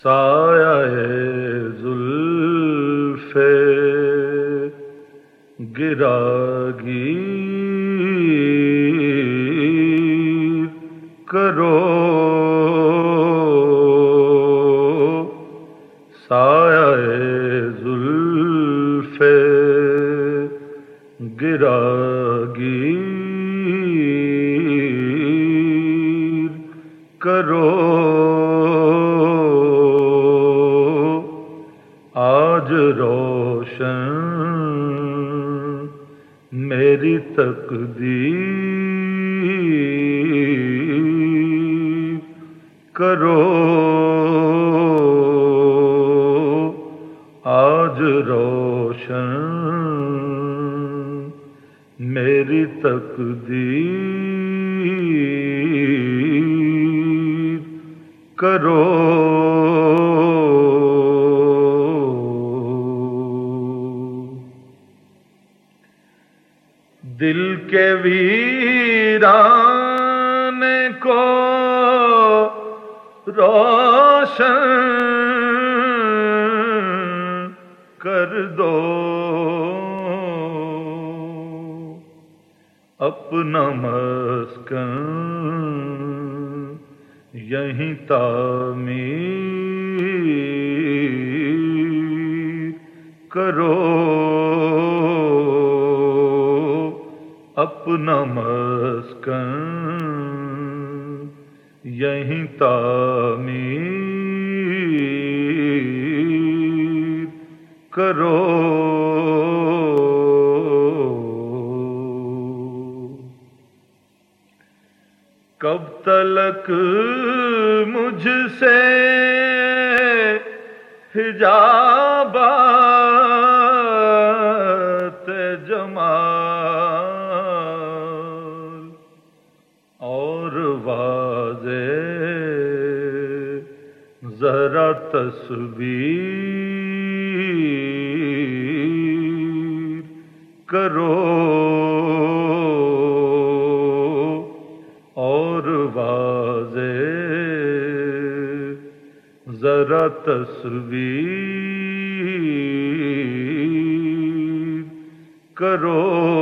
سایہ زلف گراگیر کرو، سایہ زلف گراگیر کرو، آج روشن میری تقدیر کرو، آج روشن میری تقدیر کرو۔ دل کے ویران کو روشن کر دو، اپنا مسکن یہیں تعمیر کرو، اپنا مسکن یہیں تعمیر کرو۔ کب تلک مجھ سے حجابات جمال اور واضح ذرا تصویر کرو، اور واضح ذرا تصویر کرو۔